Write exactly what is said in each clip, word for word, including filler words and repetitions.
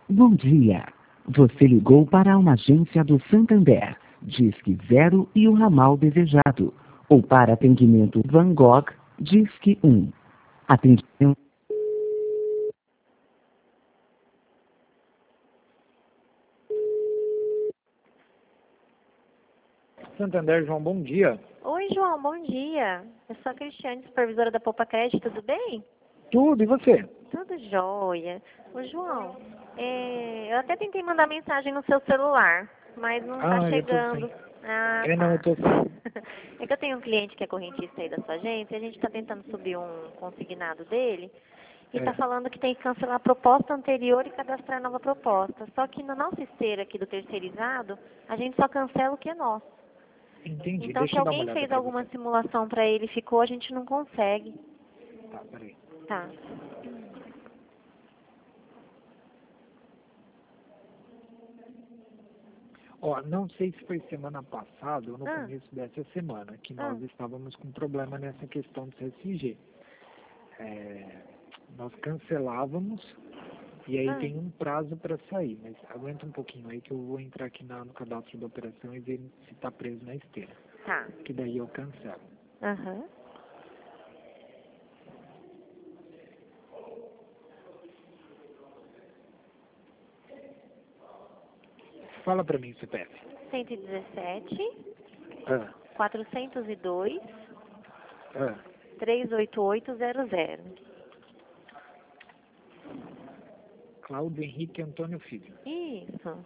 Bom dia. Você ligou para uma agência do Santander. Disque zero e o ramal desejado. Ou para atendimento Van Gogh, Disque um. Atendimento. Santander, João, bom dia. Oi, João, bom dia. Eu sou a Cristiane, supervisora da Poupa Crédito, tudo bem? Tudo, e você? Tudo jóia. Ô, João, é, eu até tentei mandar mensagem no seu celular, mas não tá Ah, eu tô chegando. sim. Ah, É, não, eu tá. tô sim. É que eu tenho um cliente que é correntista aí da sua agência, e a gente está tentando subir um consignado dele, e está É, falando que tem que cancelar a proposta anterior e cadastrar nova proposta. Só que na nossa esteira aqui do terceirizado, a gente só cancela o que é nosso. entendi. Então, se Deixa eu dar uma alguém olhada fez pra alguma você. simulação para ele e ficou, a gente não consegue. Tá, peraí. Tá. Ó, não sei se foi semana passada ou no Ah, começo dessa semana que ah. nós estávamos com problema nessa questão do C S G. É, nós cancelávamos e aí Ah, tem um prazo para sair, mas aguenta um pouquinho aí que eu vou entrar aqui na- no cadastro da operação e ver se está preso na esteira. tá. Que daí eu cancelo. Aham. Fala pra mim, C P F. cento e dezessete, Ah, quatrocentos e dois, ah. trezentos e oitenta e oito zero zero. Cláudio Henrique Antônio Filho. Isso.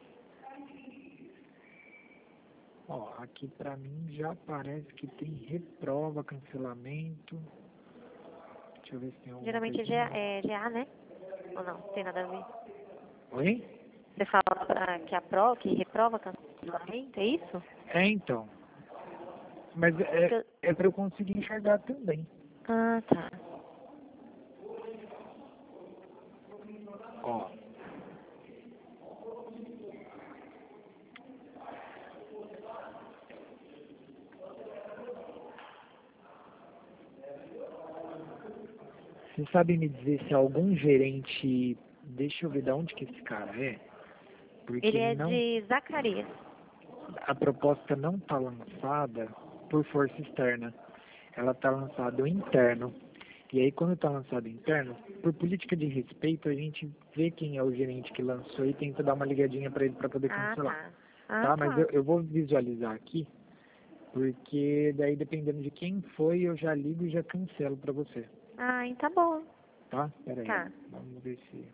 Ó, aqui pra mim já parece que tem reprova, cancelamento. Deixa eu ver se tem alguma Geralmente é, G A, coisinha. é G A, né? Ou não? Tem nada a ver. Oi? Você fala pra, que a prova, que reprova cancelamento, é isso? É, então. Mas Porque é, eu- é pra eu conseguir enxergar também. Ah, tá. Ó. Você sabe me dizer se algum gerente... Deixa eu ver de onde que esse cara é. Porque Ele é não, de Zacarias. a proposta não está lançada por força externa. Ela está lançada interno. E aí, quando está lançado interno, por política de respeito, a gente vê quem é o gerente que lançou e tenta dar uma ligadinha para ele para poder Ah, cancelar. tá. Ah, Tá? Mas tá. eu, eu vou visualizar aqui, porque daí, dependendo de quem foi, eu já ligo e já cancelo para você. Ah, então tá bom. Tá? Pera aí. Tá. Vamos ver se...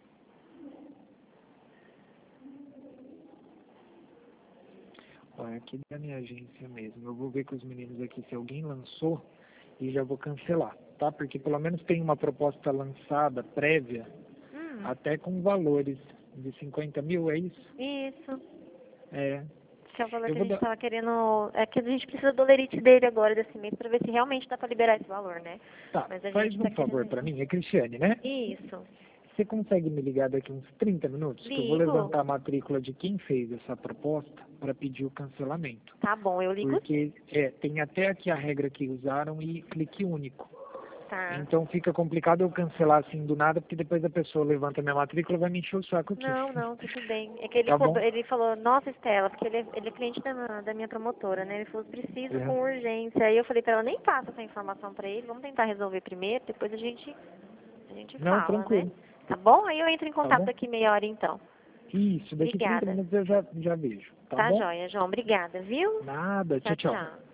Ó, é aqui da minha agência mesmo. Eu vou ver com os meninos aqui se alguém lançou e já vou cancelar, tá? Porque pelo menos tem uma proposta lançada, prévia, Hum, até com valores de cinquenta mil, é isso? isso. É. Que é o valor Eu que a vou gente dar... tava querendo... É que a gente precisa do lerite dele agora, desse mês, pra ver se realmente dá pra liberar esse valor, né? Tá, Mas a faz gente um tá favor querendo... pra mim, é Cristiane, né? Isso. Você consegue me ligar daqui uns trinta minutos? Que eu vou Ligo. levantar a matrícula de quem fez essa proposta para pedir o cancelamento. Tá bom, eu ligo. Porque é, tem até aqui a regra que usaram e clique único. Tá. Então fica complicado eu cancelar assim do nada, porque depois a pessoa levanta a minha matrícula e vai me encher o saco aqui. Não, não, tudo bem. É que ele, Tá bom? cobrou- ele falou, nossa, Estela, porque ele é, ele é cliente da, da minha promotora, né? Ele falou, preciso Uhum. com urgência. Aí eu falei pra ela, nem passa essa informação pra ele, vamos tentar resolver primeiro, depois a gente, a gente Não, fala, né? tranquilo. Tá bom? Aí eu entro em Tá contato bom? daqui meia hora então. Isso, daqui trinta Obrigada. minutos eu já, já vejo. Tá Tá bom? joia, João. Obrigada, viu? Nada, Tchau, tchau, tchau. tchau.